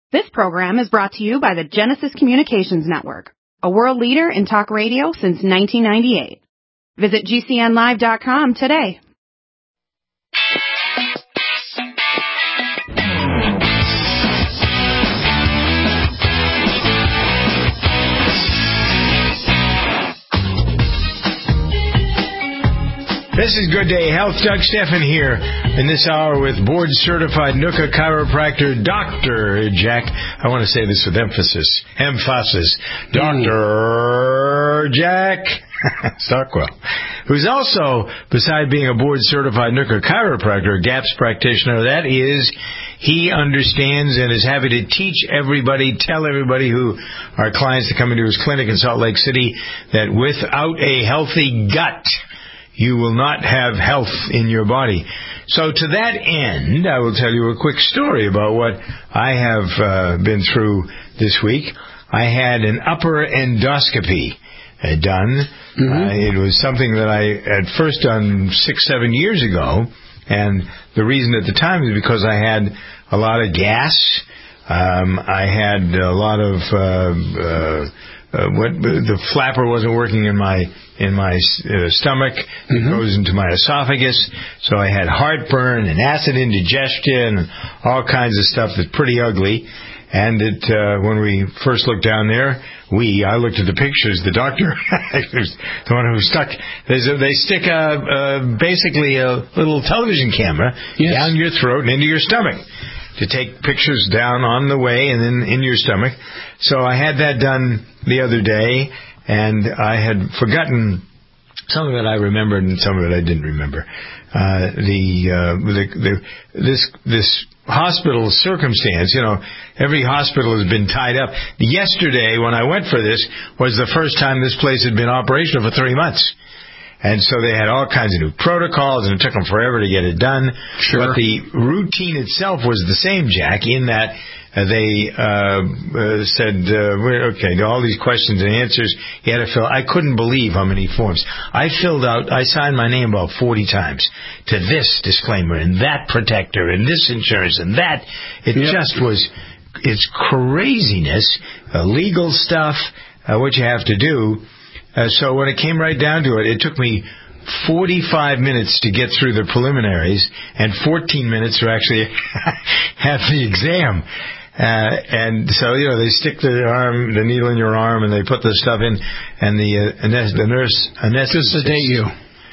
This program is brought to you by the Genesis Communications Network, a world leader in talk radio since 1998. Visit GCNlive.com today. This is Good Day Health. Doug Steffen here in this hour with board-certified NUCA chiropractor Dr. Jack. I want to say this with emphasis. Dr. Jack Stockwell, who's also, beside being a board-certified NUCA chiropractor, GAPS practitioner, that is, he understands and is happy to teach everybody, tell everybody who are clients that come into his clinic in Salt Lake City, that without a healthy gut, you will not have health in your body. So to that end, I will tell you a quick story about what I have been through this week. I had an upper endoscopy done. It was something that I had first done 6-7 years ago, and the reason at the time is because I had a lot of gas. I had a lot of the flapper wasn't working in my stomach. It goes into my esophagus, so I had heartburn and acid indigestion and all kinds of stuff that's pretty ugly. And when we first looked down there, I looked at the pictures. The doctor, the one who stuck, they stick basically a little television camera down your throat and into your stomach to take pictures down on the way and then in your stomach. So I had that done the other day, and I had forgotten some of it. I remembered, and some of it I didn't remember. This hospital circumstance, every hospital has been tied up. Yesterday, when I went for this, was the first time this place had been operational for 3 months. And so they had all kinds of new protocols, and it took them forever to get it done. Sure. But the routine itself was the same, Jack, in that they said, okay, all these questions and answers you had to fill. I couldn't believe how many forms. I signed my name about 40 times to this disclaimer and that protector and this insurance and that. It's craziness, legal stuff, what you have to do. So when it came right down to it, it took me 45 minutes to get through the preliminaries and 14 minutes to actually have the exam. And so, they stick the needle in your arm and they put the stuff in, and the nurse sedate you.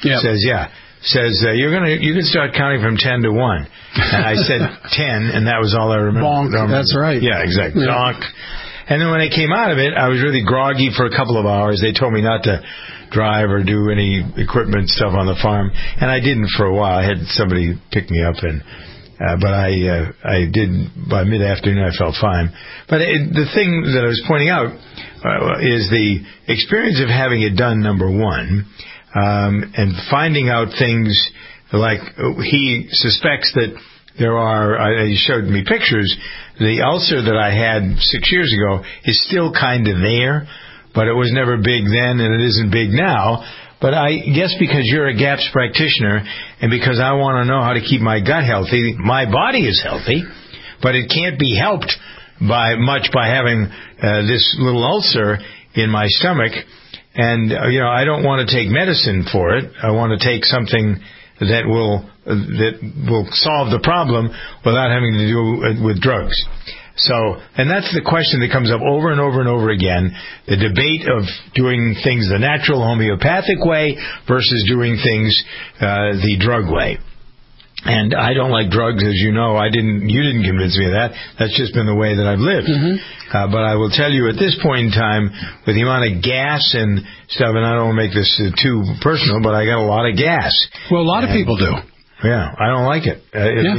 Says you can start counting from 10 to 1. And I said 10, and that was all I remember. Bonk. That's right. Yeah, exactly. Yeah. Donk. And then when I came out of it, I was really groggy for a couple of hours. They told me not to drive or do any equipment stuff on the farm, and I didn't for a while. I had somebody pick me up, but I did by mid-afternoon. I felt fine. But the thing that I was pointing out is the experience of having it done, number one, and finding out things like he suspects that there are. He showed me pictures. The ulcer that I had 6 years ago is still kind of there, but it was never big then, and it isn't big now. But I guess because you're a GAPS practitioner, and because I want to know how to keep my gut healthy, my body is healthy, but it can't be helped by having this little ulcer in my stomach. And I don't want to take medicine for it. I want to take something that will solve the problem without having to do it with drugs. So, and that's the question that comes up over and over and over again, the debate of doing things the natural homeopathic way versus doing things the drug way. And I don't like drugs, as you know. You didn't convince me of that. That's just been the way that I've lived. But I will tell you at this point in time, with the amount of gas and stuff, and I don't want to make this too personal, but I got a lot of gas. Well, a lot of people do. Yeah, I don't like it.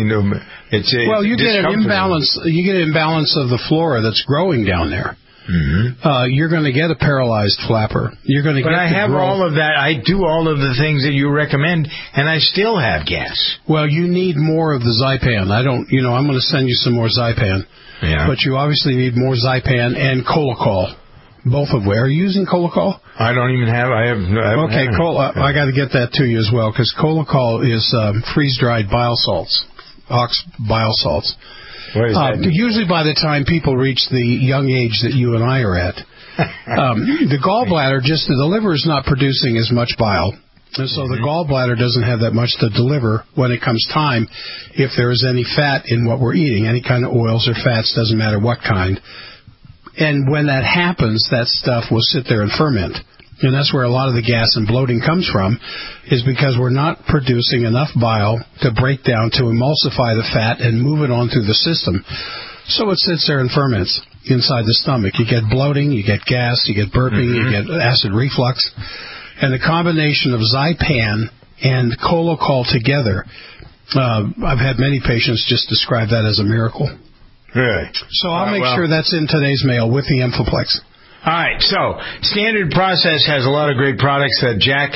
You get an imbalance. You get an imbalance of the flora that's growing down there. You're going to get a paralyzed flapper. You're going to get. But I have all of that. I do all of the things that you recommend, and I still have gas. Well, you need more of the Zypan. I'm going to send you some more Zypan. Yeah. But you obviously need more Zypan and Colocol. Both of where? Are you using Colocol? I don't even have. I got to get that to you as well, because Colocol is freeze-dried bile salts, ox bile salts. What does that mean? Usually by the time people reach the young age that you and I are at. The gallbladder, the liver is not producing as much bile. And so the gallbladder doesn't have that much to deliver when it comes time if there is any fat in what we're eating, any kind of oils or fats, doesn't matter what kind. And when that happens, that stuff will sit there and ferment. And that's where a lot of the gas and bloating comes from, is because we're not producing enough bile to break down, to emulsify the fat and move it on through the system. So it sits there and ferments inside the stomach. You get bloating, you get gas, you get burping, you get acid reflux. And the combination of Zypan and Colocol together, I've had many patients just describe that as a miracle. Really? So I'll make sure that's in today's mail with the Amphiplex. All right, so Standard Process has a lot of great products that Jack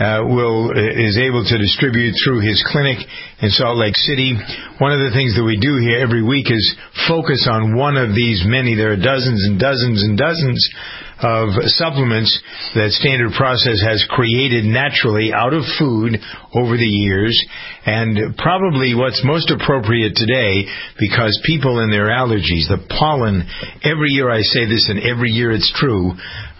is able to distribute through his clinic in Salt Lake City. One of the things that we do here every week is focus on one of these many. There are dozens and dozens and dozens of supplements that Standard Process has created naturally out of food over the years, and probably what's most appropriate today, because people and their allergies, the pollen, every year I say this and every year it's true,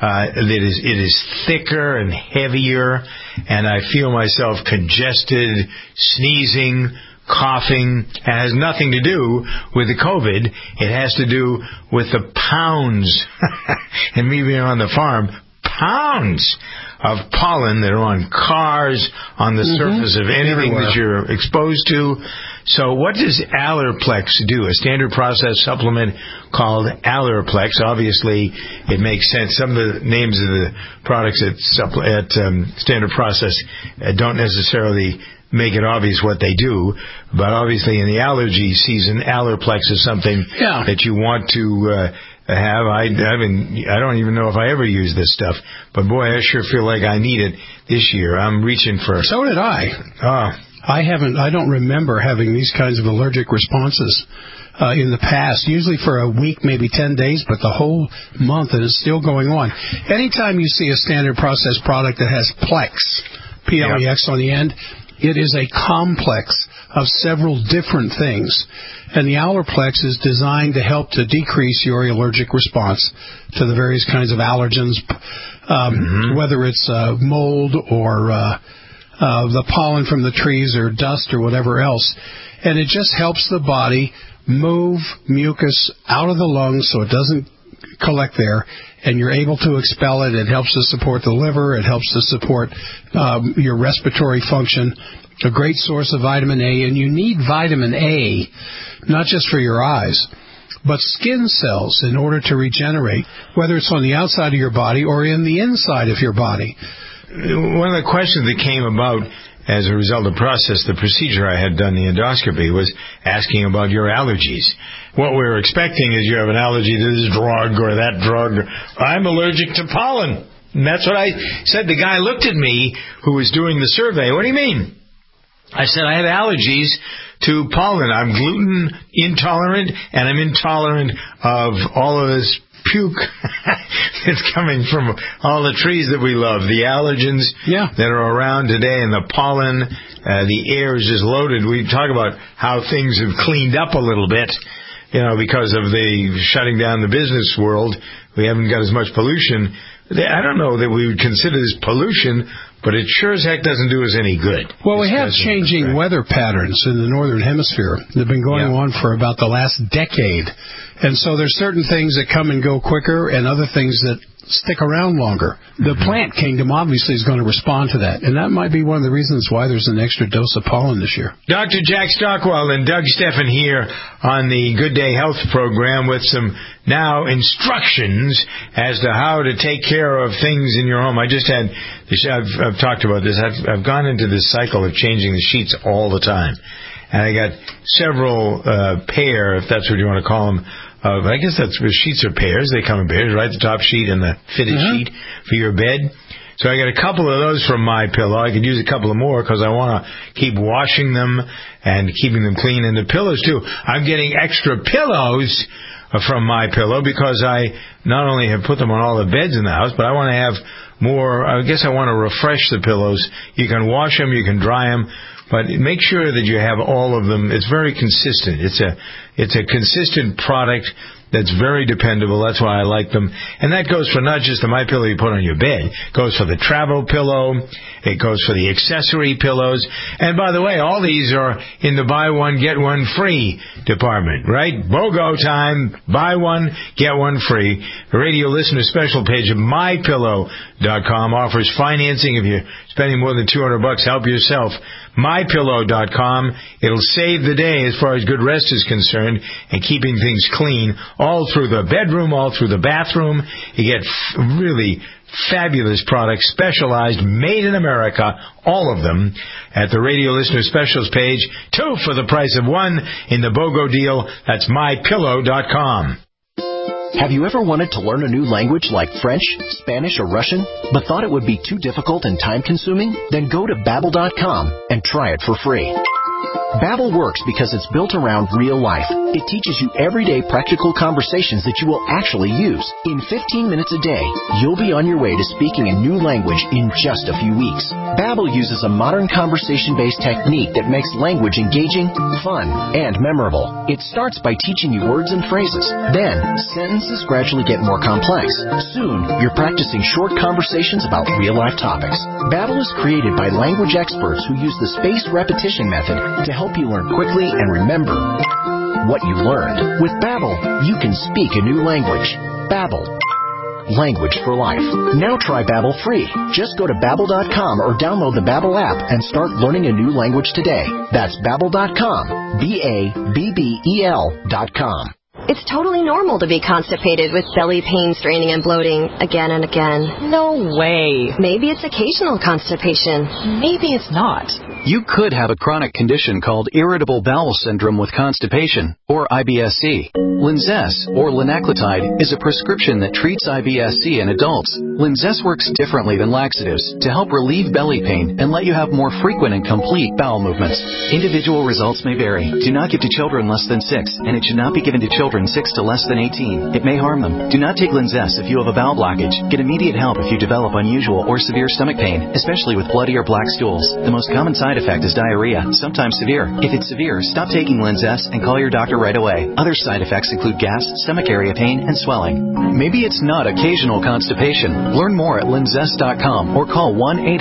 it is thicker and heavier, and I feel myself congested, sneezing, coughing. It has nothing to do with the COVID. It has to do with the pounds, and me being on the farm, pounds of pollen that are on cars, on the surface of anything that you're exposed to. So what does Allerplex do? A Standard Process supplement called Allerplex. Obviously, it makes sense. Some of the names of the products at Standard Process don't necessarily make it obvious what they do, but obviously in the allergy season, Allerplex is something that you want to have. I don't even know if I ever use this stuff, but boy, I sure feel like I need it this year. I'm reaching for. So did I. I don't remember having these kinds of allergic responses in the past, usually for a week, maybe 10 days, but the whole month, and it's still going on. Anytime you see a Standard Process product that has Plex, P-L-E-X on the end, it is a complex of several different things. And the Allerplex is designed to help to decrease your allergic response to the various kinds of allergens, whether it's mold or the pollen from the trees or dust or whatever else. And it just helps the body move mucus out of the lungs so it doesn't collect there, and you're able to expel it. It helps to support the liver. It helps to support your respiratory function. A great source of vitamin A, and you need vitamin A not just for your eyes, but skin cells in order to regenerate, whether it's on the outside of your body or in the inside of your body. One of the questions that came about as a result of the procedure I had done, the endoscopy, was asking about your allergies. What we were expecting is you have an allergy to this drug or that drug. I'm allergic to pollen. And that's what I said. The guy looked at me who was doing the survey. What do you mean? I said, I have allergies to pollen. I'm gluten intolerant, and I'm intolerant of all of this puke that's coming from all the trees that we love, the allergens that are around today, and the pollen. The air is just loaded. We talk about how things have cleaned up a little bit, because of the shutting down the business world. We haven't got as much pollution. I don't know that we would consider this pollution, but it sure as heck doesn't do us any good. Well, we have changing weather patterns in the Northern Hemisphere. They've been going on for about the last decade. And so there's certain things that come and go quicker and other things that stick around longer. The plant kingdom obviously is going to respond to that, and that might be one of the reasons why there's an extra dose of pollen this year. Dr. Jack Stockwell and Doug Steffen here on the Good Day Health program with some now instructions as to how to take care of things in your home. I've talked about this. I've gone into this cycle of changing the sheets all the time, and I got several pair, if that's what you want to call them. I guess that's sheets or pairs. They come in pairs, right? The top sheet and the fitted sheet for your bed. So I got a couple of those from MyPillow. I could use a couple of more because I want to keep washing them and keeping them clean. And the pillows, too. I'm getting extra pillows from MyPillow because I not only have put them on all the beds in the house, but I want to have more. I guess I want to refresh the pillows. You can wash them. You can dry them. But make sure that you have all of them. It's very consistent. It's a consistent product that's very dependable. That's why I like them. And that goes for not just the MyPillow you put on your bed. It goes for the travel pillow. It goes for the accessory pillows. And by the way, all these are in the buy one, get one free department, right? BOGO time. Buy one, get one free. The radio listener special page of MyPillow.com offers financing if you're spending more than $200. Help yourself. MyPillow.com. It'll save the day as far as good rest is concerned and keeping things clean all through the bedroom, all through the bathroom. You get really fabulous products, specialized, made in America, all of them, at the Radio Listener Specials page. 2 for the price of 1 in the BOGO deal. That's MyPillow.com. Have you ever wanted to learn a new language like French, Spanish, or Russian, but thought it would be too difficult and time-consuming? Then go to Babbel.com and try it for free. Babbel works because it's built around real life. It teaches you everyday practical conversations that you will actually use. In 15 minutes a day, you'll be on your way to speaking a new language in just a few weeks. Babbel uses a modern conversation-based technique that makes language engaging, fun, and memorable. It starts by teaching you words and phrases. Then, sentences gradually get more complex. Soon, you're practicing short conversations about real-life topics. Babbel is created by language experts who use the spaced repetition method to help you learn quickly and remember what you learned. With Babbel, you can speak a new language. Babbel. Language for life. Now try Babbel free. Just go to Babbel.com or download the Babbel app and start learning a new language today. That's Babbel.com. Babbel.com. It's totally normal to be constipated with belly pain, straining, and bloating again and again. No way. Maybe it's occasional constipation. Maybe it's not. You could have a chronic condition called irritable bowel syndrome with constipation, or IBS-C. Linzess, or linaclotide, is a prescription that treats IBS-C in adults. Linzess works differently than laxatives to help relieve belly pain and let you have more frequent and complete bowel movements. Individual results may vary. Do not give to children less than 6, and it should not be given to children 6 to less than 18. It may harm them. Do not take Linzess if you have a bowel blockage. Get immediate help if you develop unusual or severe stomach pain, especially with bloody or black stools. The most common side effect is diarrhea, sometimes severe. If it's severe, stop taking Linzess and call your doctor right away. Other side effects include gas, stomach area pain, and swelling. Maybe it's not occasional constipation. Learn more at linzess.com or call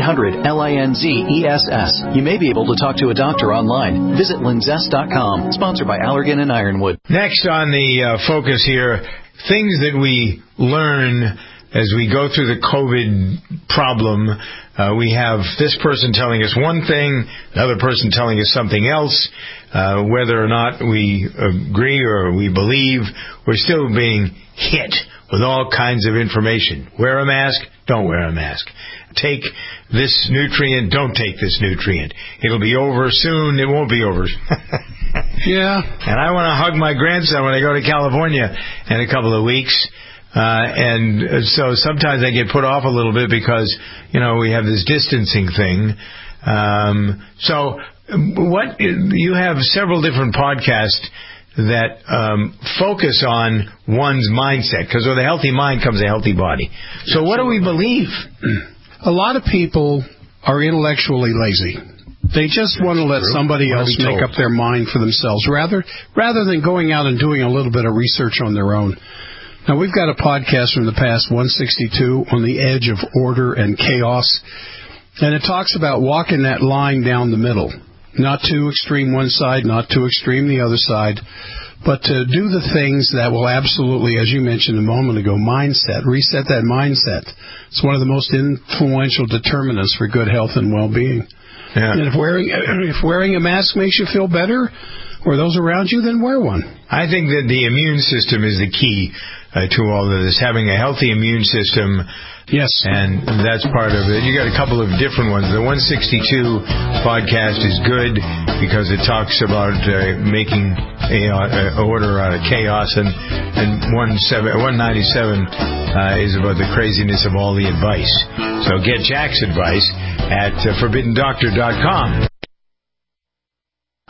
1-800-LINZESS. You may be able to talk to a doctor online. Visit linzess.com. Sponsored by Allergan and Ironwood. Next on the focus here, things that we learn as we go through the COVID problem. We have this person telling us one thing, another person telling us something else. Whether or not we agree or we believe, we're still being hit with all kinds of information. Wear a mask, don't wear a mask. Take this nutrient, don't take this nutrient. It'll be over soon, it won't be over. Yeah. And I want to hug my grandson when I go to California in a couple of weeks. And so sometimes I get put off a little bit because, we have this distancing thing. So you have several different podcasts that focus on one's mindset, because with a healthy mind comes a healthy body. So what do we believe? A lot of people are intellectually lazy. They just want to let somebody else make up their mind for themselves, rather than going out and doing a little bit of research on their own. Now, we've got a podcast from the past, 162, on the edge of order and chaos, and it talks about walking that line down the middle. Not too extreme one side, not too extreme the other side, but to do the things that will absolutely, as you mentioned a moment ago, reset that mindset. It's one of the most influential determinants for good health and well-being. Yeah. And if wearing a mask makes you feel better, or those around you, then wear one. I think that the immune system is the key to all of this, having a healthy immune system. Yes. And that's part of it. You got a couple of different ones. The 162 podcast is good because it talks about making order out of chaos, and 197 is about the craziness of all the advice. So get Jack's advice at ForbiddenDoctor.com.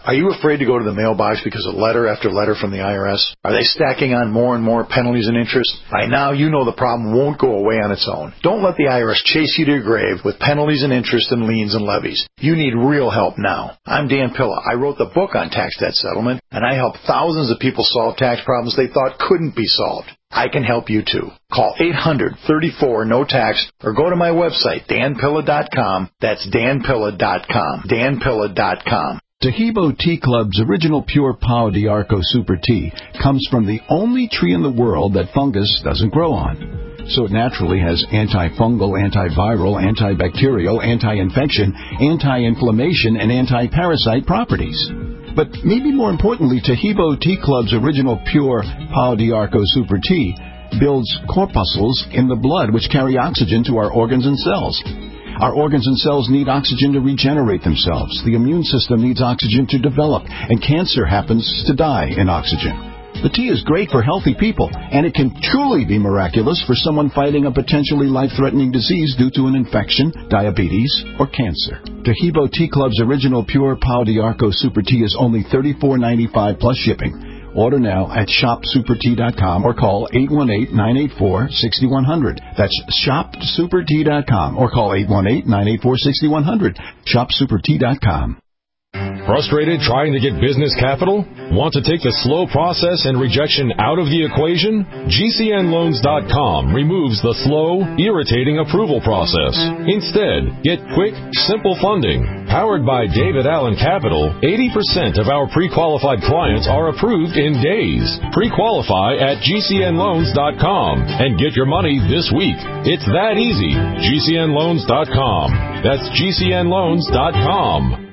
Are you afraid to go to the mailbox because of letter after letter from the IRS? Are they stacking on more and more penalties and interest? By now, you know the problem won't go away on its own. Don't let the IRS chase you to your grave with penalties and interest and liens and levies. You need real help now. I'm Dan Pilla. I wrote the book on tax debt settlement, and I help thousands of people solve tax problems they thought couldn't be solved. I can help you too. Call 800-34-NO-TAX or go to my website, danpilla.com. That's danpilla.com. danpilla.com. Tahibo Tea Club's original pure Pau d'Arco Super Tea comes from the only tree in the world that fungus doesn't grow on. So it naturally has antifungal, antiviral, antibacterial, anti-infection, anti-inflammation, and anti-parasite properties. But maybe more importantly, Tahibo Tea Club's original pure Pau d'Arco Super Tea builds corpuscles in the blood which carry oxygen to our organs and cells. Our organs and cells need oxygen to regenerate themselves. The immune system needs oxygen to develop, and cancer happens to die in oxygen. The tea is great for healthy people, and it can truly be miraculous for someone fighting a potentially life-threatening disease due to an infection, diabetes, or cancer. Tahibo Tea Club's original pure Pau d'Arco Super Tea is only $34.95 plus shipping. Order now at shopsupertea.com or call 818-984-6100. That's shopsupertea.com or call 818-984-6100. Shopsupertea.com. Frustrated trying to get business capital? Want to take the slow process and rejection out of the equation? GCNloans.com removes the slow, irritating approval process. Instead, get quick, simple funding. Powered by David Allen Capital, 80% of our pre-qualified clients are approved in days. Pre-qualify at GCNloans.com and get your money this week. It's that easy. GCNloans.com. That's GCNloans.com.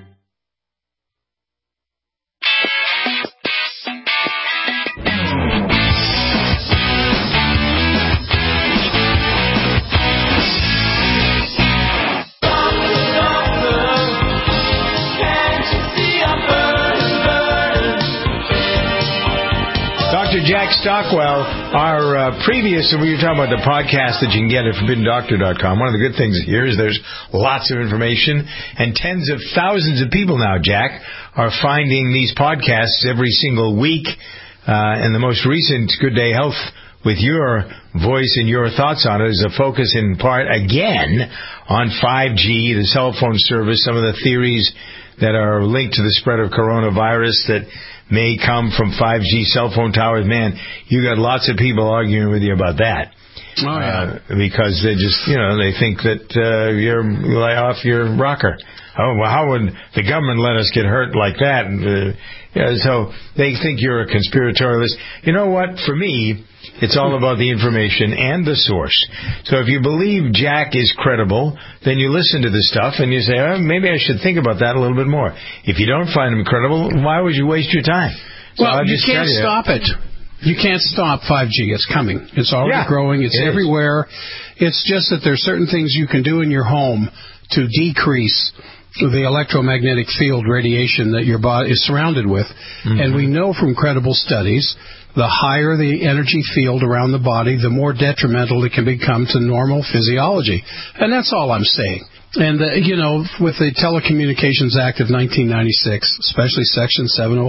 Jack Stockwell, our previous, we were talking about the podcast that you can get at ForbiddenDoctor.com. One of the good things here is there's lots of information, and tens of thousands of people now, Jack, are finding these podcasts every single week. And the most recent Good Day Health with your voice and your thoughts on it is a focus in part, again, on 5G, the cell phone service, some of the theories that are linked to the spread of coronavirus that may come from 5G cell phone towers. Man, you got lots of people arguing with you about that. Oh, yeah. Because they just, they think that you're lay off your rocker. Oh, well, how would the government let us get hurt like that? So they think you're a conspiratorialist. You know what? For me, it's all about the information and the source. So if you believe Jack is credible, then you listen to this stuff and you say, maybe I should think about that a little bit more. If you don't find him credible, why would you waste your time? So well, you can't stop it. You can't stop 5G. It's coming. It's already growing. It's everywhere. It's just that there's certain things you can do in your home to decrease the electromagnetic field radiation that your body is surrounded with. Mm-hmm. And we know from credible studies, the higher the energy field around the body, the more detrimental it can become to normal physiology. And that's all I'm saying. And, with the Telecommunications Act of 1996, especially Section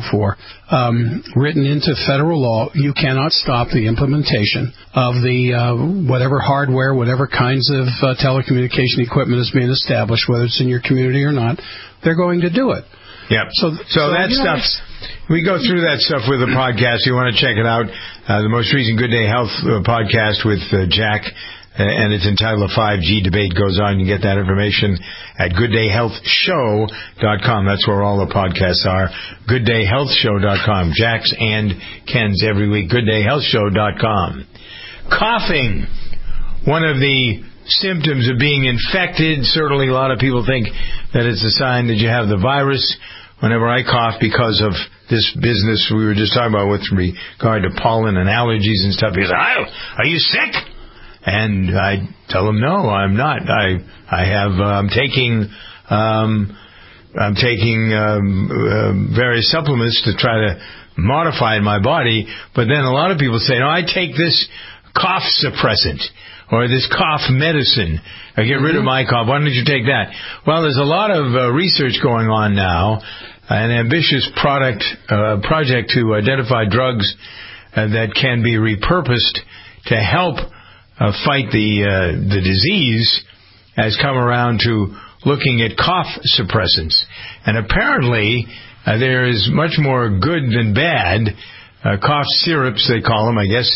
704, written into federal law, you cannot stop the implementation of the whatever hardware, whatever kinds of telecommunication equipment is being established, whether it's in your community or not. They're going to do it. Yeah. So that stuff, we go through that stuff with the podcast. You want to check it out. The most recent Good Day Health podcast with Jack, and it's entitled The 5G Debate Goes On. You can get that information at gooddayhealthshow.com. That's where all the podcasts are. gooddayhealthshow.com. Jack's and Ken's every week. gooddayhealthshow.com. Coughing. One of the symptoms of being infected. Certainly a lot of people think that it's a sign that you have the virus. Whenever I cough because of this business we were just talking about with regard to pollen and allergies and stuff, he says, are you sick? And I tell him, no, I'm not. I'm taking various supplements to try to modify my body. But then a lot of people say, no, I take this cough suppressant or this cough medicine. I get rid of my cough. Why don't you take that? Well, there's a lot of research going on now an ambitious project to identify drugs that can be repurposed to help fight the disease, has come around to looking at cough suppressants. And apparently, there is much more good than bad. Cough syrups, they call them, I guess.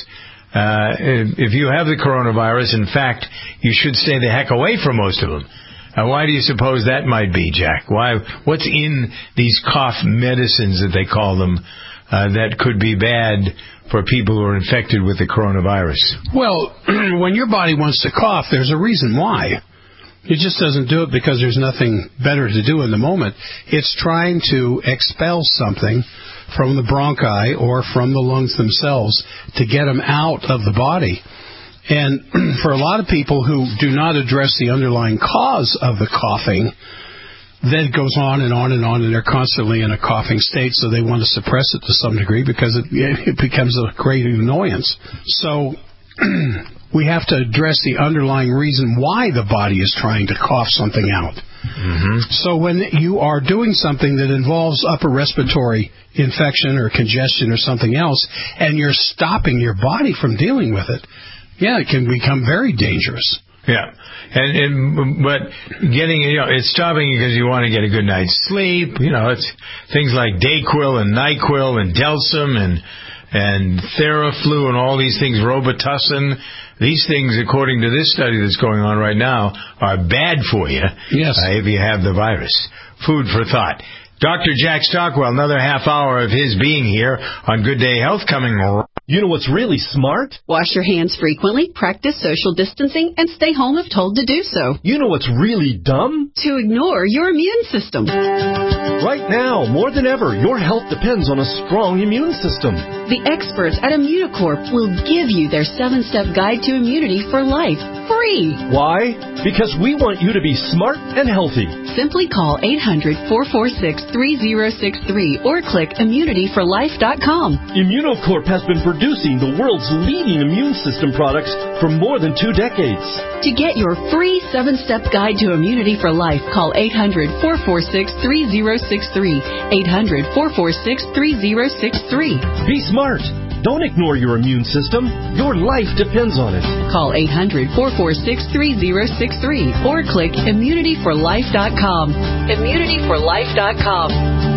If you have the coronavirus, in fact, you should stay the heck away from most of them. Why do you suppose that might be, Jack? What's in these cough medicines that they call them that could be bad for people who are infected with the coronavirus? Well, when your body wants to cough, there's a reason why. It just doesn't do it because there's nothing better to do in the moment. It's trying to expel something from the bronchi or from the lungs themselves to get them out of the body. And for a lot of people who do not address the underlying cause of the coughing, then it goes on and on and on, and they're constantly in a coughing state, so they want to suppress it to some degree because it becomes a great annoyance. So we have to address the underlying reason why the body is trying to cough something out. Mm-hmm. So when you are doing something that involves upper respiratory infection or congestion or something else, and you're stopping your body from dealing with it, yeah, it can become very dangerous. Yeah, but getting, it's stopping because you want to get a good night's sleep. It's things like Dayquil and NyQuil and Delsum and Theraflu and all these things, Robitussin. These things, according to this study that's going on right now, are bad for you. Yes. If you have the virus. Food for thought. Dr. Jack Stockwell, another half hour of his being here on Good Day Health coming. You know what's really smart? Wash your hands frequently, practice social distancing, and stay home if told to do so. You know what's really dumb? To ignore your immune system. Right now, more than ever, your health depends on a strong immune system. The experts at Immunocorp will give you their 7-step guide to immunity for life, free. Why? Because we want you to be smart and healthy. Simply call 800-446-3063 or click immunityforlife.com. Immunocorp has been producing the world's leading immune system products for more than 2 decades. To get your free 7-step guide to immunity for life, call 800-446-3063. 800-446-3063. Be smart. Don't ignore your immune system. Your life depends on it. Call 800-446-3063 or click immunityforlife.com. Immunityforlife.com.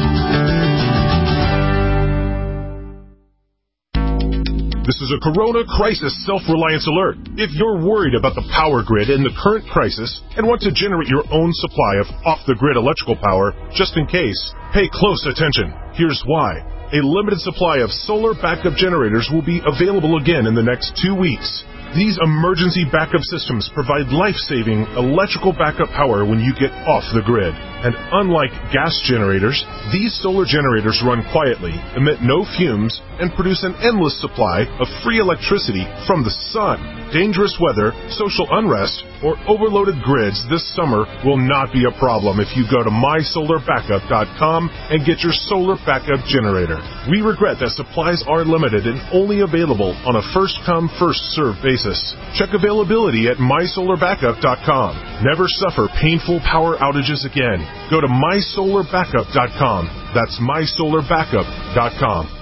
This is a Corona Crisis Self-Reliance Alert. If you're worried about the power grid in the current crisis and want to generate your own supply of off-the-grid electrical power, just in case, pay close attention. Here's why. A limited supply of solar backup generators will be available again in the next 2 weeks. These emergency backup systems provide life-saving electrical backup power when you get off the grid. And unlike gas generators, these solar generators run quietly, emit no fumes, and produce an endless supply of free electricity from the sun. Dangerous weather, social unrest, or overloaded grids this summer will not be a problem if you go to mysolarbackup.com and get your solar backup generator. We regret that supplies are limited and only available on a first-come, first-served basis. Check availability at mysolarbackup.com. Never suffer painful power outages again. Go to mysolarbackup.com. That's mysolarbackup.com.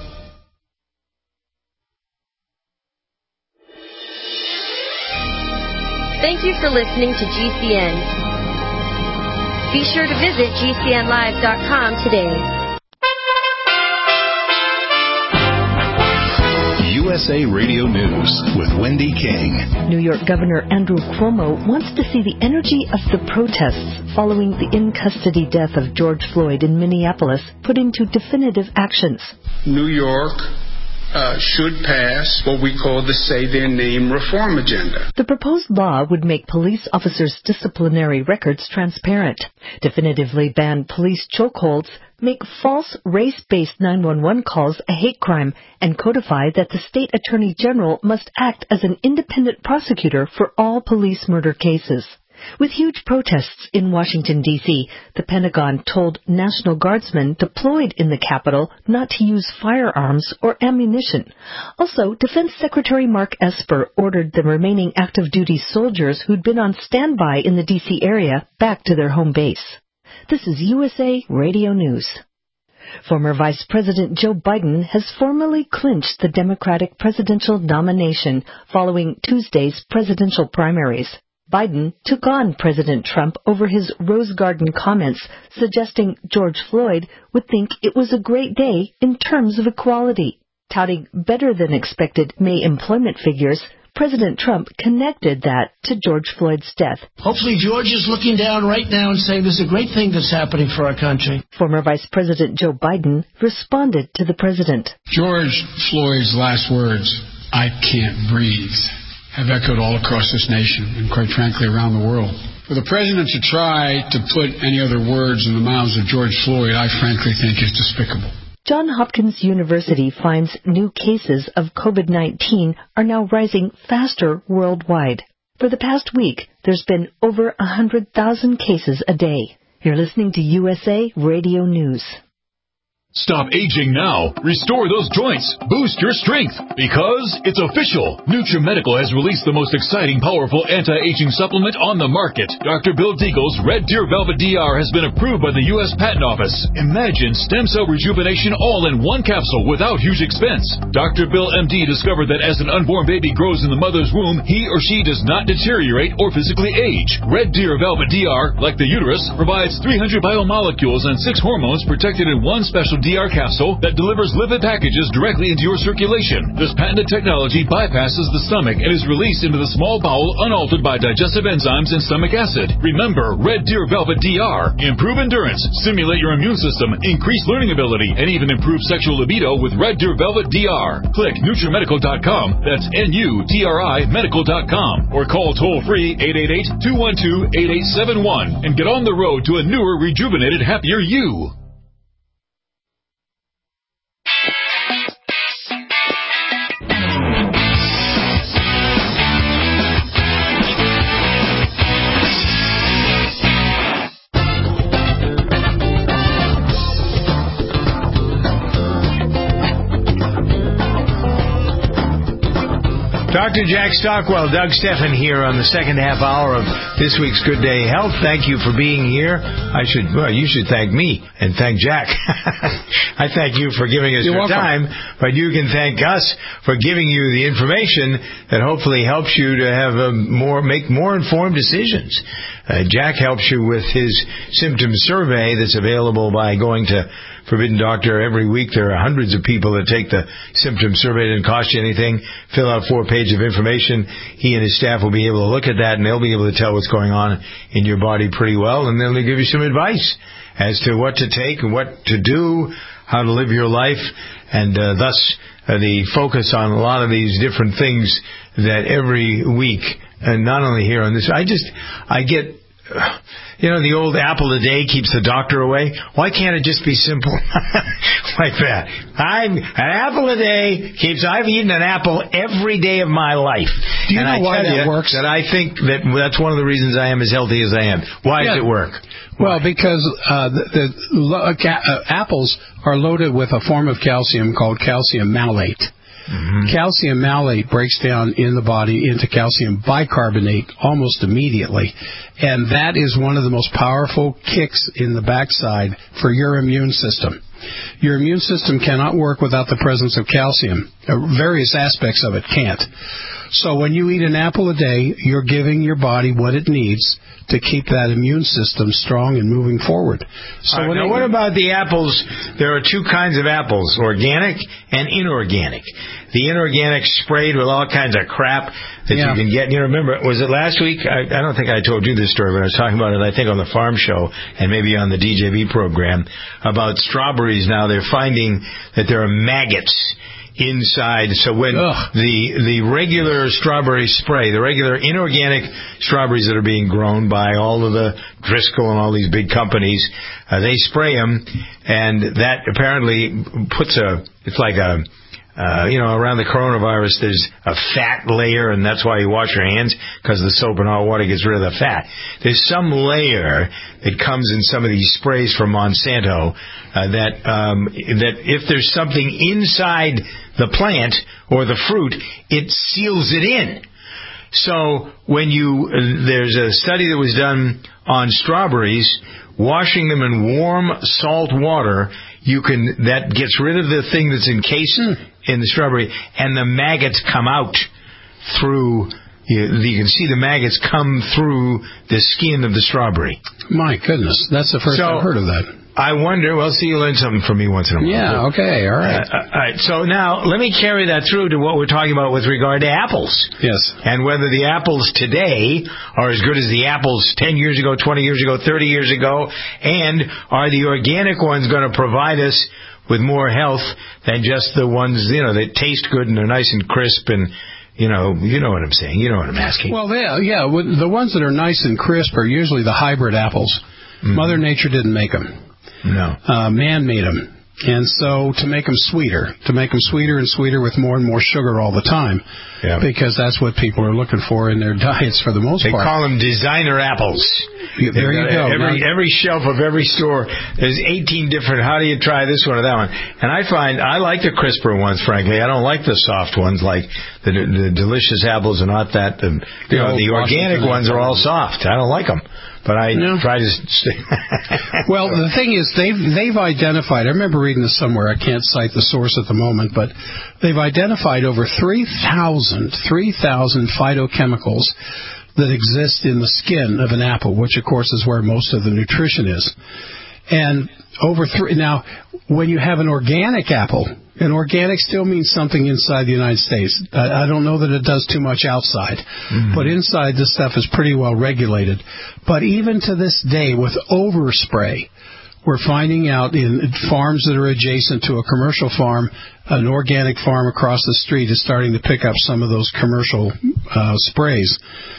Thank you for listening to GCN. Be sure to visit GCNlive.com today. USA Radio News with Wendy King. New York Governor Andrew Cuomo wants to see the energy of the protests following the in-custody death of George Floyd in Minneapolis put into definitive actions. New York should pass what we call the Say Their Name reform agenda. The proposed law would make police officers' disciplinary records transparent, definitively ban police chokeholds, make false race-based 911 calls a hate crime, and codify that the state attorney general must act as an independent prosecutor for all police murder cases. With huge protests in Washington, D.C., the Pentagon told National Guardsmen deployed in the Capitol not to use firearms or ammunition. Also, Defense Secretary Mark Esper ordered the remaining active-duty soldiers who'd been on standby in the D.C. area back to their home base. This is USA Radio News. Former Vice President Joe Biden has formally clinched the Democratic presidential nomination following Tuesday's presidential primaries. Biden took on President Trump over his Rose Garden comments, suggesting George Floyd would think it was a great day in terms of equality. Touting better-than-expected May employment figures, President Trump connected that to George Floyd's death. Hopefully George is looking down right now and saying this is a great thing that's happening for our country. Former Vice President Joe Biden responded to the president. George Floyd's last words, "I can't breathe," have echoed all across this nation and, quite frankly, around the world. For the president to try to put any other words in the mouths of George Floyd, I frankly think is despicable. Johns Hopkins University finds new cases of COVID-19 are now rising faster worldwide. For the past week, there's been over 100,000 cases a day. You're listening to USA Radio News. Stop aging now. Restore those joints. Boost your strength. Because it's official. NutriMedical has released the most exciting, powerful anti-aging supplement on the market. Dr. Bill Deagle's Red Deer Velvet DR has been approved by the U.S. Patent Office. Imagine stem cell rejuvenation all in one capsule without huge expense. Dr. Bill MD discovered that as an unborn baby grows in the mother's womb, he or she does not deteriorate or physically age. Red Deer Velvet DR, like the uterus, provides 300 biomolecules and 6 hormones protected in one special DR capsule that delivers lipid packages directly into your circulation. This patented technology bypasses the stomach and is released into the small bowel unaltered by digestive enzymes and stomach acid. Remember, Red Deer Velvet DR. Improve endurance, stimulate your immune system, increase learning ability, and even improve sexual libido with Red Deer Velvet DR. Click NutriMedical.com, that's NUTRI Medical.com, or call toll-free 888-212-8871 and get on the road to a newer, rejuvenated, happier you. Dr. Jack Stockwell, Doug Steffen here on the second half hour of this week's Good Day Health. Thank you for being here. You should thank me and thank Jack. I thank you for giving us your time, but you can thank us for giving you the information that hopefully helps you to have make more informed decisions. Jack helps you with his symptom survey that's available by going to Forbidden Doctor every week. There are hundreds of people that take the symptom survey. It doesn't cost you anything. Fill out 4 pages of information. He and his staff will be able to look at that, and they'll be able to tell what's going on in your body pretty well, and then they'll give you some advice as to what to take and what to do, how to live your life, and thus the focus on a lot of these different things that every week, and not only here on this, I get... the old apple a day keeps the doctor away. Why can't it just be simple like that? An apple a day keeps... I've eaten an apple every day of my life. Do you know why that works? That I think that's one of the reasons I am as healthy as I am. Why does it work? Well, because apples are loaded with a form of calcium called calcium malate. Mm-hmm. Calcium malate breaks down in the body into calcium bicarbonate almost immediately, and that is one of the most powerful kicks in the backside for your immune system. Your immune system cannot work without the presence of calcium. Various aspects of it can't. So when you eat an apple a day, you're giving your body what it needs to keep that immune system strong and moving forward. So now what about the apples? There are 2 kinds of apples, organic and inorganic. The inorganic sprayed with all kinds of crap that you can get. You remember, was it last week? I don't think I told you this story, but I was talking about it, I think, on the Farm Show and maybe on the DJB program about strawberries. Now they're finding that there are maggots inside. So when the regular strawberry spray, the regular inorganic strawberries that are being grown by all of the Driscoll and all these big companies, they spray them, and that apparently puts it's like a around the coronavirus, there's a fat layer, and that's why you wash your hands, because the soap and hot water gets rid of the fat. There's some layer that comes in some of these sprays from Monsanto that if there's something inside the plant or the fruit, it seals it in. So when there's a study that was done on strawberries, washing them in warm salt water that gets rid of the thing that's encased in the strawberry, and the maggots come out through. You can see the maggots come through the skin of the strawberry. My goodness, that's the first I've heard of that. I wonder. Well, see, you learn something from me once in a while. Yeah. Okay. All right. All right. So now let me carry that through to what we're talking about with regard to apples. Yes. And whether the apples today are as good as the apples 10 years ago, 20 years ago, 30 years ago, and are the organic ones going to provide us with more health than just the ones that taste good and are nice and crisp and. You know what I'm saying. You know what I'm asking. Well, yeah. The ones that are nice and crisp are usually the hybrid apples. Mm-hmm. Mother Nature didn't make them. No. Man made them. And so to make them sweeter and sweeter with more and more sugar all the time, because that's what people are looking for in their diets for the most part. They call them designer apples. There you go. Every shelf of every store, there's 18 different, how do you try this one or that one? And I find I like the crisper ones, frankly. I don't like the soft ones like the delicious apples are not that. The organic ones are all soft. I don't like them. But I try to stay. Well, the thing is, they've identified, I remember reading this somewhere, I can't cite the source at the moment, but they've identified over 3,000 phytochemicals that exist in the skin of an apple, which, of course, is where most of the nutrition is. And now, when you have an organic apple, and organic still means something inside the United States. I don't know that it does too much outside, but inside this stuff is pretty well regulated. But even to this day, with overspray, we're finding out in farms that are adjacent to a commercial farm, an organic farm across the street is starting to pick up some of those commercial sprays.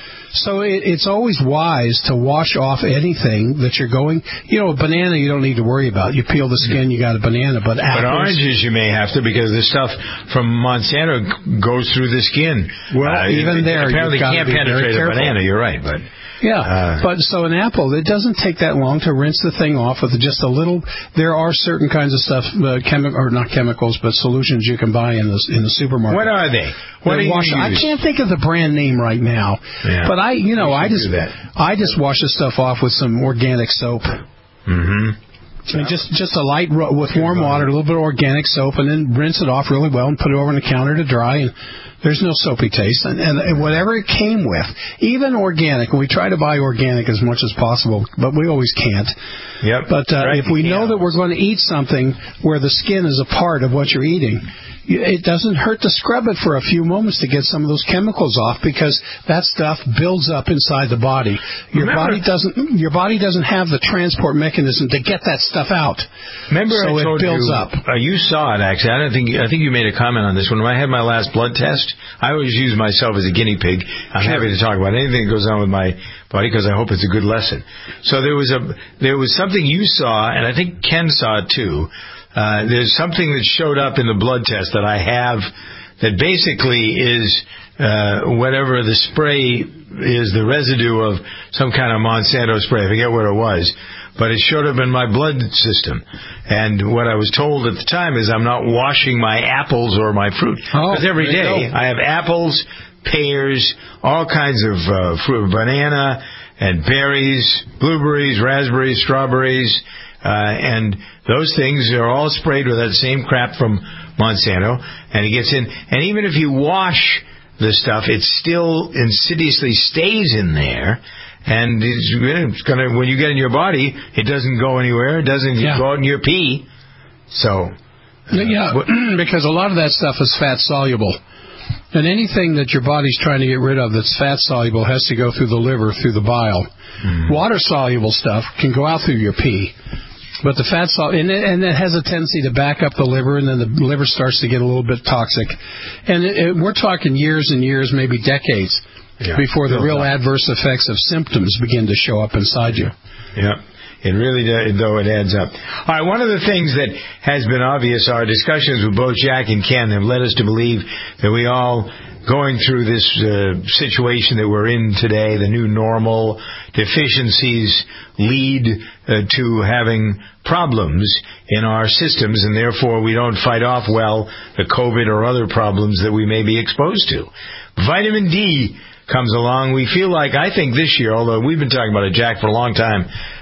So it's always wise to wash off anything that you're going. A banana you don't need to worry about. You peel the skin, you got a banana. But oranges you may have to, because the stuff from Monsanto goes through the skin. Well, even there, apparently you've got can't to be penetrate very a banana. You're right, but. Yeah, but so an apple, it doesn't take that long to rinse the thing off with just a little. There are certain kinds of stuff, not chemicals, but solutions you can buy in the supermarket. What are they? What do you use? I can't think of the brand name right now, but I just wash the stuff off with some organic soap. Mm-hmm. And just a light with warm water, a little bit of organic soap, and then rinse it off really well and put it over on the counter to dry. And there's no soapy taste. And whatever it came with, even organic, and we try to buy organic as much as possible, but we always can't. Yep. But if we know that we're going to eat something where the skin is a part of what you're eating, it doesn't hurt to scrub it for a few moments to get some of those chemicals off, because that stuff builds up inside the body. Your body doesn't have the transport mechanism to get that stuff out. Remember, so I told it builds you, up. You saw it actually. I think you made a comment on this when I had my last blood test. I always use myself as a guinea pig. I'm happy to talk about anything that goes on with my body because I hope it's a good lesson. So there was something you saw, and I think Ken saw it too. There's something that showed up in the blood test that I have that basically is whatever the spray is, the residue of some kind of Monsanto spray. I forget what it was. But it showed up in my blood system. And what I was told at the time is I'm not washing my apples or my fruit. Because every day I have apples, pears, all kinds of fruit, banana and berries, blueberries, raspberries, strawberries, and those things are all sprayed with that same crap from Monsanto, and it gets in. And even if you wash the stuff, it still insidiously stays in there, and it's gonna, when you get in your body, it doesn't go anywhere. It doesn't go out in your pee. So, because a lot of that stuff is fat soluble. And anything that your body's trying to get rid of that's fat soluble has to go through the liver, through the bile. Water soluble stuff can go out through your pee. But the fat soluble, and it has a tendency to back up the liver, and then the liver starts to get a little bit toxic. And we're talking years and years, maybe decades, before the real adverse effects of symptoms begin to show up inside you. Yeah. It really does, though it adds up. All right, one of the things that has been obvious, our discussions with both Jack and Ken have led us to believe that we all going through this situation that we're in today, the new normal, deficiencies lead to having problems in our systems, and therefore we don't fight off well the COVID or other problems that we may be exposed to. Vitamin D comes along. We feel like, I think this year, although we've been talking about it, Jack, for a long time,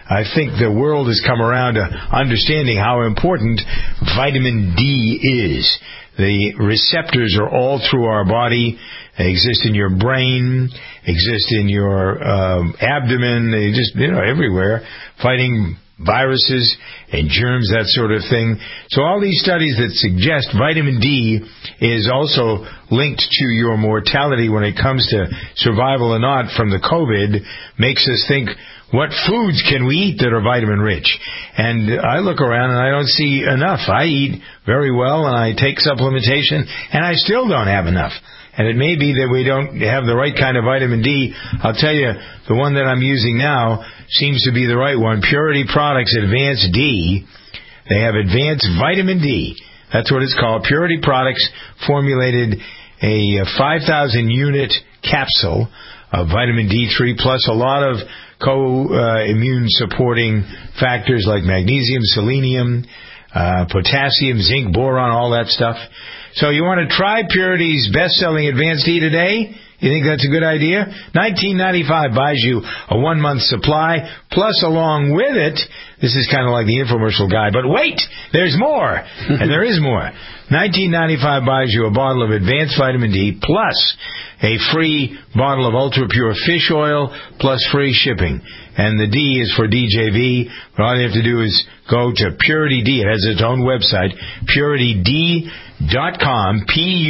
I think the world has come around to understanding how important vitamin D is. The receptors are all through our body. They exist in your brain, exist in your abdomen, they just, everywhere, fighting viruses and germs, that sort of thing. So all these studies that suggest vitamin D is also linked to your mortality when it comes to survival or not from the COVID makes us think, what foods can we eat that are vitamin rich? And I look around and I don't see enough. I eat very well and I take supplementation and I still don't have enough. And it may be that we don't have the right kind of vitamin D. I'll tell you, the one that I'm using now seems to be the right one. Purity Products Advanced D. They have Advanced Vitamin D. That's what it's called. Purity Products formulated a 5,000 unit capsule of vitamin D3 plus a lot of immune supporting factors like magnesium, selenium, potassium, zinc, boron, all that stuff. So you want to try Purity's best-selling Advanced D today? You think that's a good idea? $19.95 buys you a 1-month supply, plus along with it, this is kind of like the infomercial guy, but wait, there's more, and there is more. $19.95 buys you a bottle of Advanced Vitamin D, plus a free bottle of ultra-pure fish oil, plus free shipping. And the D is for DJV. But all you have to do is go to Purity D. It has its own website, PurityD.com,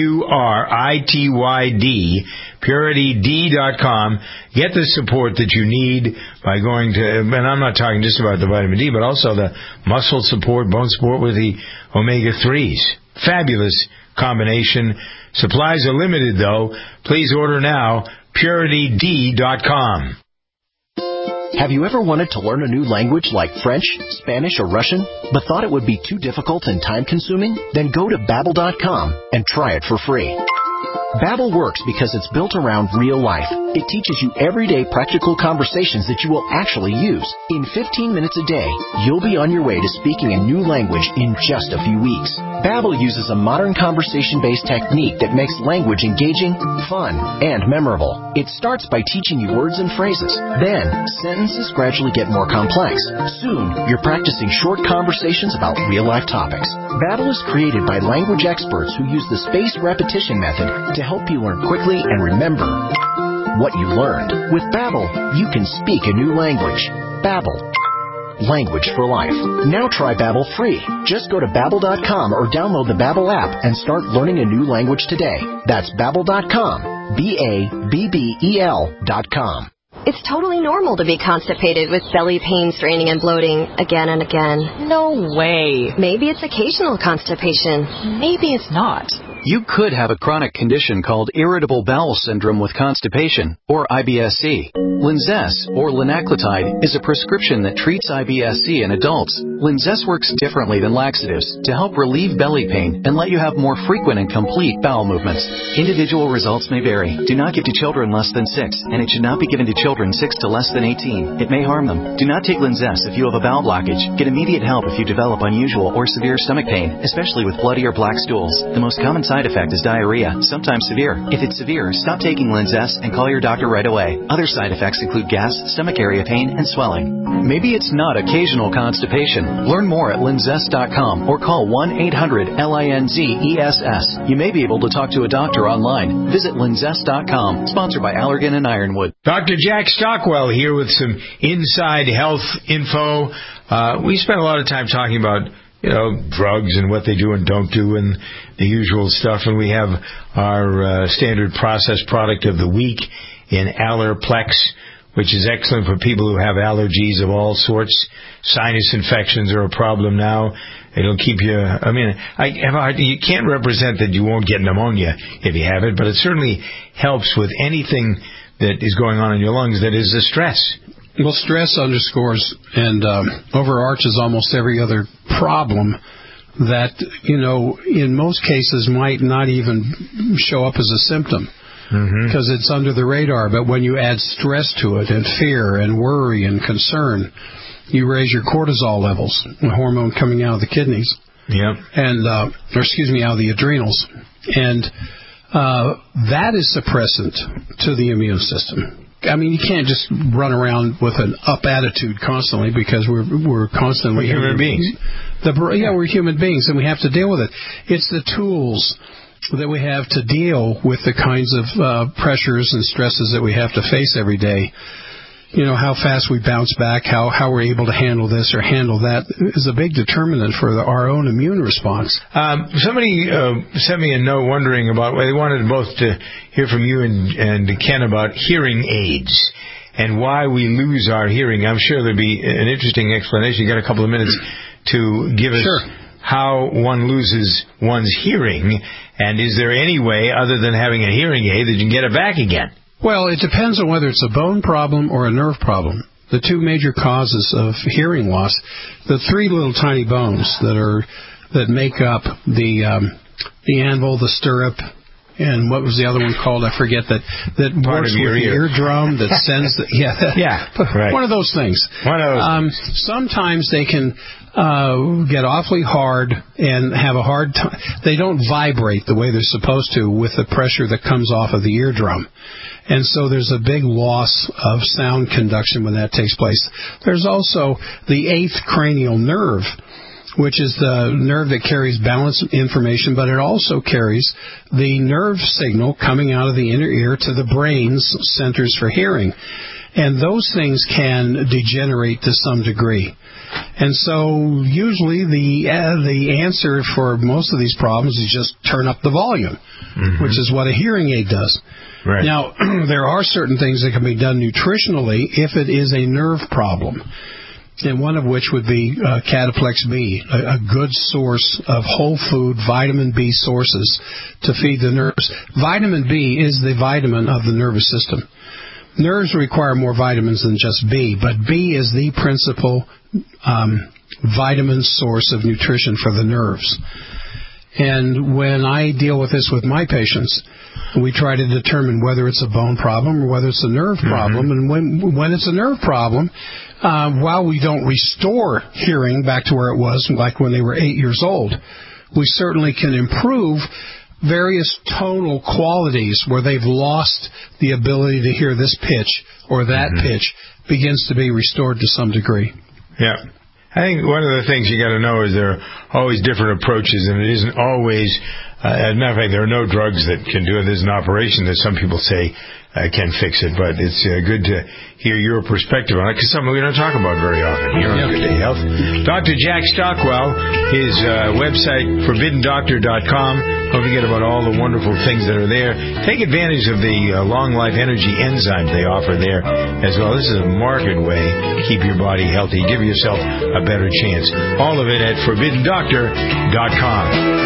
PURITYD, PurityD.com. Get the support that you need by going to, and I'm not talking just about the vitamin D, but also the muscle support, bone support with the omega-3s. Fabulous combination. Supplies are limited, though. Please order now, PurityD.com. Have you ever wanted to learn a new language like French, Spanish, or Russian, but thought it would be too difficult and time-consuming? Then go to Babbel.com and try it for free. Babbel works because it's built around real life. It teaches you everyday practical conversations that you will actually use. In 15 minutes a day, you'll be on your way to speaking a new language in just a few weeks. Babbel uses a modern conversation-based technique that makes language engaging, fun, and memorable. It starts by teaching you words and phrases. Then, sentences gradually get more complex. Soon, you're practicing short conversations about real-life topics. Babbel is created by language experts who use the spaced repetition method to help you learn quickly and remember what you learned. With Babbel, you can speak a new language. Babbel. Language for life. Now try Babbel free. Just go to Babbel.com or download the Babbel app and start learning a new language today. That's Babbel.com. Babbel.com. It's totally normal to be constipated with belly pain, straining, and bloating again and again. No way. Maybe it's occasional constipation. Maybe it's not. You could have a chronic condition called irritable bowel syndrome with constipation, or IBS-C. Linzess, or linaclotide, is a prescription that treats IBS-C in adults. Linzess works differently than laxatives to help relieve belly pain and let you have more frequent and complete bowel movements. Individual results may vary. Do not give to children less than 6, and it should not be given to children 6 to less than 18. It may harm them. Do not take Linzess if you have a bowel blockage. Get immediate help if you develop unusual or severe stomach pain, especially with bloody or black stools. The most common side effect is diarrhea, sometimes severe. If it's severe, stop taking Linzess and call your doctor right away. Other side effects include gas, stomach area pain, and swelling. Maybe it's not occasional constipation. Learn more at linzess.com or call 1-800-LINZESS. You may be able to talk to a doctor online. Visit linzess.com. Sponsored by Allergan and Ironwood. Dr. Jack Stockwell here with some inside health info. We spent a lot of time talking about drugs and what they do and don't do and the usual stuff. And we have our standard processed product of the week in Allerplex, which is excellent for people who have allergies of all sorts. Sinus infections are a problem now. It'll keep you, you can't represent that you won't get pneumonia if you have it, but it certainly helps with anything that is going on in your lungs that is a stress. Well, stress underscores and overarches almost every other problem that, in most cases might not even show up as a symptom because it's under the radar. But when you add stress to it and fear and worry and concern, you raise your cortisol levels, the hormone coming out of the kidneys. Yep. And, out of the adrenals. And that is suppressant to the immune system. I mean, you can't just run around with an up attitude constantly because we're constantly human beings. We're human beings, and we have to deal with it. It's the tools that we have to deal with the kinds of pressures and stresses that we have to face every day. You know, how fast we bounce back, how we're able to handle this or handle that is a big determinant for our own immune response. Somebody sent me a note wondering about, they wanted both to hear from you and Ken about hearing aids and why we lose our hearing. I'm sure there'd be an interesting explanation. You got a couple of minutes to give us how one loses one's hearing, and is there any way other than having a hearing aid that you can get it back again? Well, it depends on whether it's a bone problem or a nerve problem. The two major causes of hearing loss, the three little tiny bones that make up the anvil, the stirrup, and what was the other one called? I forget. That works with the eardrum, that sends right. One of those things. Sometimes they can get awfully hard and have a hard time. They don't vibrate the way they're supposed to with the pressure that comes off of the eardrum. And so there's a big loss of sound conduction when that takes place. There's also the 8th cranial nerve, which is the nerve that carries balance information, but it also carries the nerve signal coming out of the inner ear to the brain's centers for hearing. And those things can degenerate to some degree. And so usually the answer for most of these problems is just turn up the volume, which is what a hearing aid does. Right. Now, there are certain things that can be done nutritionally if it is a nerve problem, and one of which would be Cataplex B, a good source of whole food vitamin B sources to feed the nerves. Vitamin B is the vitamin of the nervous system. Nerves require more vitamins than just B, but B is the principal vitamin source of nutrition for the nerves. And when I deal with this with my patients, we try to determine whether it's a bone problem or whether it's a nerve problem. And when it's a nerve problem, while we don't restore hearing back to where it was, like when they were 8 years old, we certainly can improve various tonal qualities where they've lost the ability to hear this pitch or that pitch begins to be restored to some degree. Yeah. I think one of the things you got to know is there are always different approaches, and it isn't always, as a matter of fact, there are no drugs that can do it. There's an operation that some people say can fix it, but it's good to hear your perspective on it, because something we don't talk about very often here on Good Day Health. Dr. Jack Stockwell, his website, ForbiddenDoctor.com. Don't forget about all the wonderful things that are there. Take advantage of the Long Life Energy enzymes they offer there as well. This is a marked way to keep your body healthy. Give yourself a better chance. All of it at ForbiddenDoctor.com.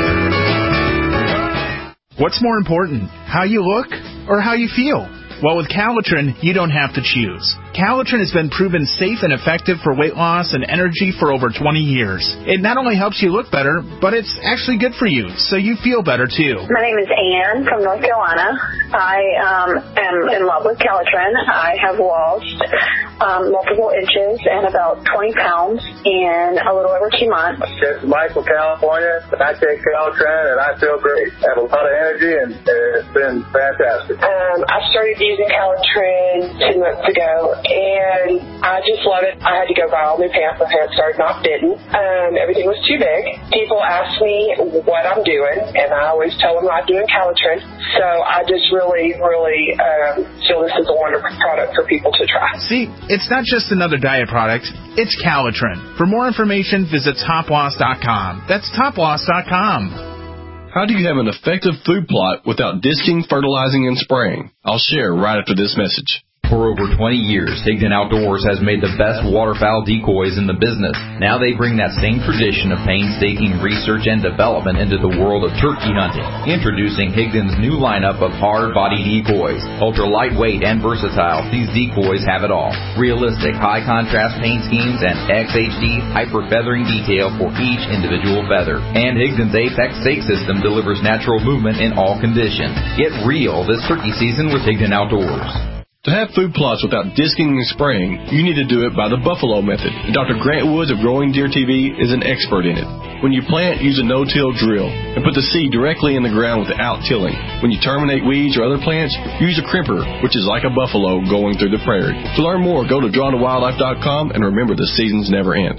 What's more important, how you look or how you feel? Well, with Calitrin, you don't have to choose. Calitrin has been proven safe and effective for weight loss and energy for over 20 years. It not only helps you look better, but it's actually good for you, so you feel better too. My name is Ann from North Carolina. I am in love with Calitrin. I have lost multiple inches and about 20 pounds in a little over 2 months. This is Mike from California. I take Calitrin and I feel great. I have a lot of energy and it's been fantastic. I started using Calitrin 2 months ago, and I just love it. I had to go buy all new pants. My pants started not fitting. Everything was too big. People ask me what I'm doing, and I always tell them I'm doing Calitrin. So I just really feel this is a wonderful product for people to try. See, it's not just another diet product. It's Calitrin. For more information, visit toploss.com. That's toploss.com. How do you have an effective food plot without disking, fertilizing, and spraying? I'll share right after this message. For over 20 years, Higdon Outdoors has made the best waterfowl decoys in the business. Now they bring that same tradition of painstaking research and development into the world of turkey hunting. Introducing Higdon's new lineup of hard-body decoys. Ultra lightweight and versatile, these decoys have it all. Realistic, high-contrast paint schemes and XHD hyper-feathering detail for each individual feather. And Higdon's Apex stake system delivers natural movement in all conditions. Get real this turkey season with Higdon Outdoors. To have food plots without disking and spraying, you need to do it by the Buffalo method. And Dr. Grant Woods of Growing Deer TV is an expert in it. When you plant, use a no-till drill and put the seed directly in the ground without tilling. When you terminate weeds or other plants, use a crimper, which is like a buffalo going through the prairie. To learn more, go to drawntowildlife.com and remember the seasons never end.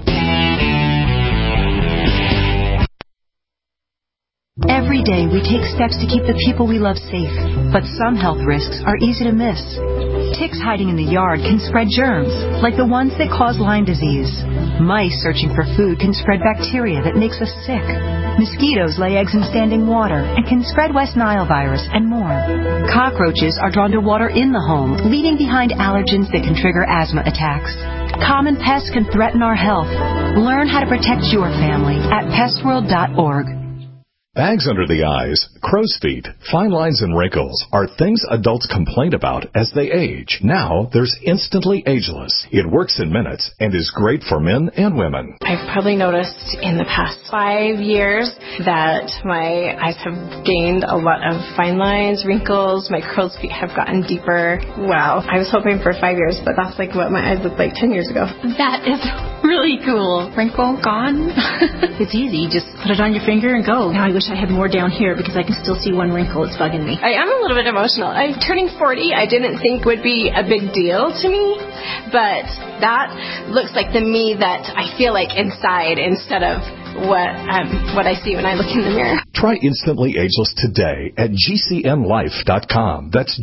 Every day we take steps to keep the people we love safe, but some health risks are easy to miss. Ticks hiding in the yard can spread germs, like the ones that cause Lyme disease. Mice searching for food can spread bacteria that makes us sick. Mosquitoes lay eggs in standing water and can spread West Nile virus and more. Cockroaches are drawn to water in the home, leaving behind allergens that can trigger asthma attacks. Common pests can threaten our health. Learn how to protect your family at pestworld.org. Bags under the eyes, crow's feet, fine lines and wrinkles are things adults complain about as they age. Now, there's Instantly Ageless. It works in minutes and is great for men and women. I've probably noticed in the past 5 years that my eyes have gained a lot of fine lines, wrinkles, my crow's feet have gotten deeper. Wow. I was hoping for 5 years, but that's like what my eyes looked like 10 years ago. That is really cool. Wrinkle gone. It's easy. Just put it on your finger and go. Now I wish I had more down here because I can still see one wrinkle. It's bugging me. I am a little bit emotional. I'm turning 40. I didn't think would be a big deal to me, but that looks like the me that I feel like inside instead of what I see when I look in the mirror. Try Instantly Ageless today at GCNlife.com. That's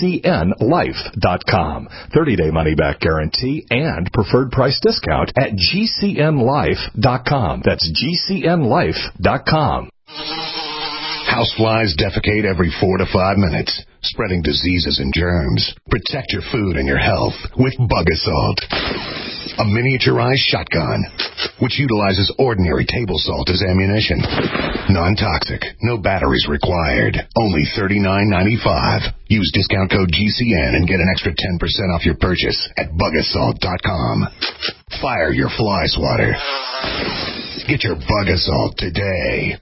GCNlife.com. 30-day money-back guarantee and preferred price discount at GCNlife.com. That's GCNlife.com. Houseflies defecate every 4 to 5 minutes, spreading diseases and germs. Protect your food and your health with Bug Assault, a miniaturized shotgun which utilizes ordinary table salt as ammunition. Non-toxic, no batteries required. Only $39.95. Use discount code GCN and get an extra 10% off your purchase at bugassault.com. Fire your fly swatter. Get your Bug Assault today.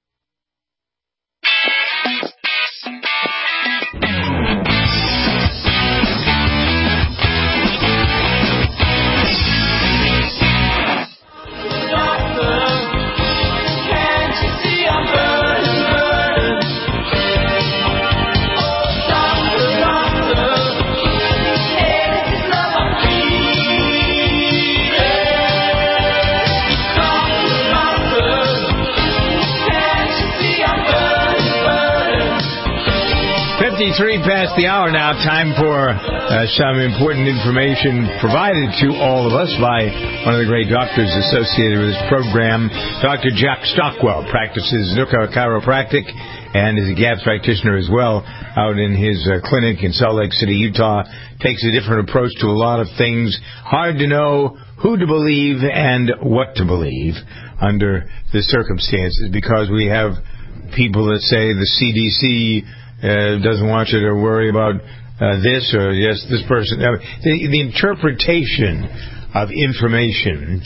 Past the hour now. Time for some important information provided to all of us by one of the great doctors associated with this program. Dr. Jack Stockwell practices Nooka Chiropractic and is a GAPS practitioner as well out in his clinic in Salt Lake City, Utah. Takes a different approach to a lot of things. Hard to know who to believe and what to believe under the circumstances because we have people that say the CDC doesn't want you to worry about this or yes, this person. The interpretation of information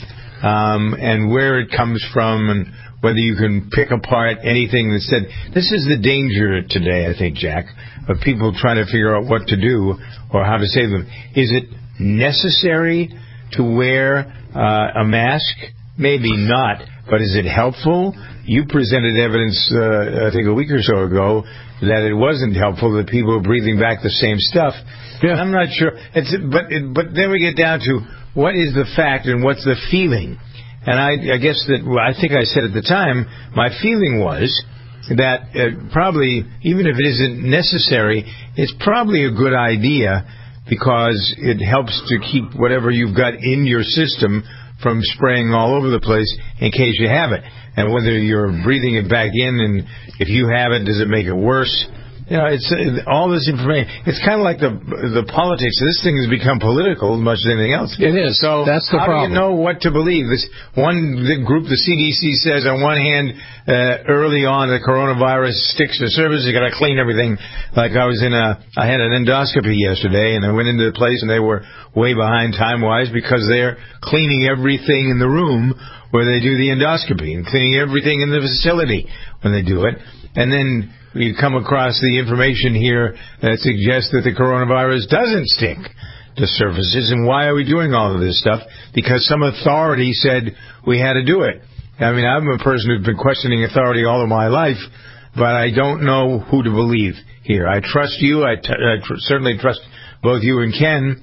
and where it comes from and whether you can pick apart anything that's said. This is the danger today, I think, Jack, of people trying to figure out what to do or how to save them. Is it necessary to wear a mask? Maybe not, but is it helpful? You presented evidence, I think a week or so ago, that it wasn't helpful, that people were breathing back the same stuff. Yeah. I'm not sure. But then we get down to what is the fact and what's the feeling. And I guess that, I think I said at the time, my feeling was that probably, even if it isn't necessary, it's probably a good idea because it helps to keep whatever you've got in your system from spraying all over the place in case you have it. And whether you're breathing it back in, and if you have it, does it make it worse? You know, it's all this information. It's kind of like the politics. This thing has become political as much as anything else. It is. So that's the problem. How do you know what to believe? This one group, the CDC, says on one hand, early on, the coronavirus sticks to surface. You got to clean everything. Like I had an endoscopy yesterday, and I went into the place, and they were way behind time-wise because they're cleaning everything in the room where they do the endoscopy and cleaning everything in the facility when they do it. And then we come across the information here that suggests that the coronavirus doesn't stick to surfaces. And why are we doing all of this stuff? Because some authority said we had to do it. I mean, I'm a person who's been questioning authority all of my life, but I don't know who to believe here. I trust you. I certainly trust both you and Ken.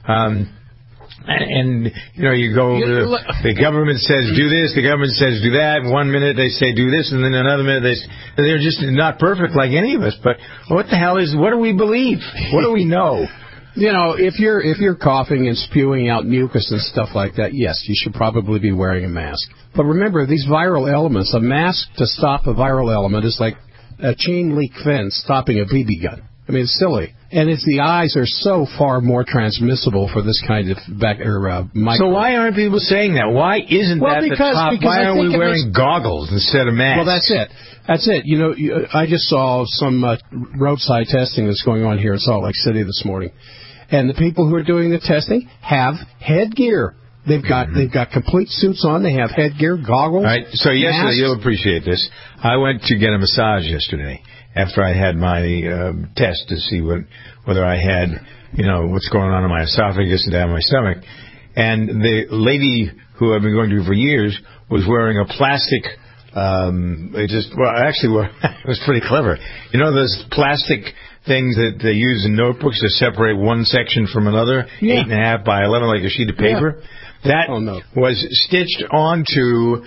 And you know, you go, the government says do this, the government says do that. 1 minute they say do this, and then another minute they're just not perfect like any of us. But what the hell what do we believe? What do we know? You know, if you're coughing and spewing out mucus and stuff like that, yes, you should probably be wearing a mask. But remember, these viral elements, a mask to stop a viral element is like a chain link fence stopping a BB gun. I mean, it's silly. And it's the eyes are so far more transmissible for this kind of micro. So why aren't people saying that? Why isn't that the top? Why aren't we wearing goggles instead of masks? Well, that's it. You know, I just saw some roadside testing that's going on here in Salt Lake City this morning. And the people who are doing the testing have headgear. They've got complete suits on. They have headgear, goggles. All right. So yesterday, you'll appreciate this. I went to get a massage yesterday after I had my test to see whether I had, you know, what's going on in my esophagus and down my stomach. And the lady who I've been going to for years was wearing a plastic. It was pretty clever. You know those plastic things that they use in notebooks to separate one section from another, 8.5 by 11, like a sheet of paper. Yeah. That was stitched onto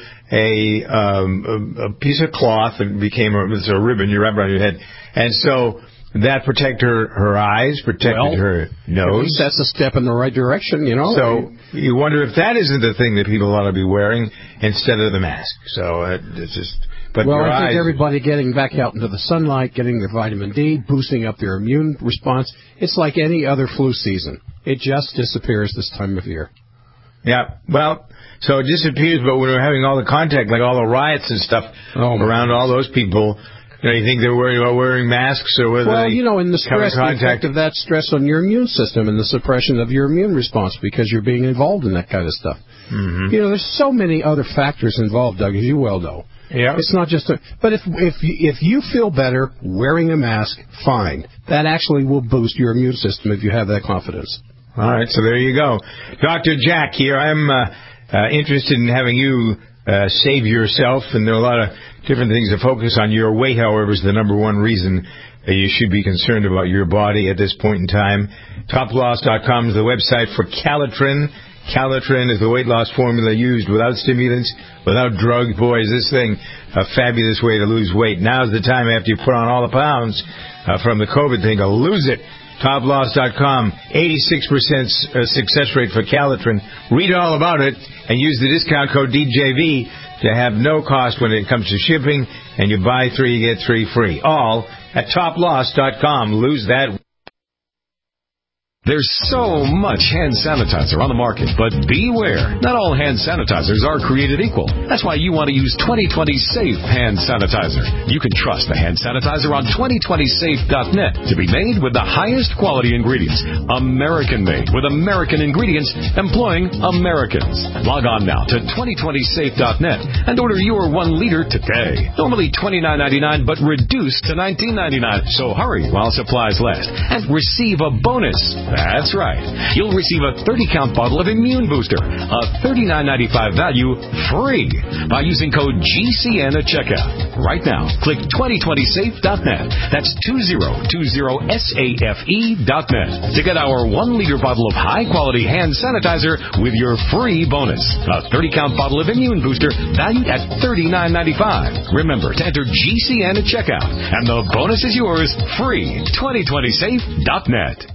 a piece of cloth and became a ribbon you wrap around your head. And so that protected her eyes, protected her nose. At least that's a step in the right direction, you know. So you wonder if that isn't the thing that people ought to be wearing instead of the mask. So it's just... But I think everybody getting back out into the sunlight, getting their vitamin D, boosting up their immune response, it's like any other flu season. It just disappears this time of year. Yeah, well, so it disappears, but when we're having all the contact, like all the riots and stuff around all those people, you know, you think they're worried about wearing masks or whether well, you know, and the stress, the effect of that stress on your immune system and the suppression of your immune response because you're being involved in that kind of stuff. Mm-hmm. You know, there's so many other factors involved, Doug, as you well know. Yeah. It's not just but if you feel better wearing a mask, fine. That actually will boost your immune system if you have that confidence. All right, so there you go. Dr. Jack here. I'm interested in having you save yourself, and there are a lot of different things to focus on. Your weight, however, is the number one reason that you should be concerned about your body at this point in time. Toploss.com is the website for Calitrin. Calitrin is the weight loss formula used without stimulants, without drugs. Boy, is this thing a fabulous way to lose weight. Now's the time after you put on all the pounds from the COVID thing to lose it. Toploss.com, 86% success rate for Calitrin. Read all about it and use the discount code DJV to have no cost when it comes to shipping, and you buy 3, you get 3 free. All at Toploss.com. Lose that. There's so much hand sanitizer on the market, but beware. Not all hand sanitizers are created equal. That's why you want to use 2020 Safe Hand Sanitizer. You can trust the hand sanitizer on 2020safe.net to be made with the highest quality ingredients. American-made with American ingredients employing Americans. Log on now to 2020safe.net and order your 1 liter today. Normally $29.99, but reduced to $19.99. So hurry while supplies last and receive a bonus. That's right. You'll receive a 30-count bottle of Immune Booster, a $39.95 value, free by using code GCN at checkout. Right now, click 2020safe.net. That's 2020safe.net to get our 1 liter bottle of high-quality hand sanitizer with your free bonus. A 30-count bottle of Immune Booster valued at $39.95. Remember to enter GCN at checkout, and the bonus is yours, free. 2020safe.net.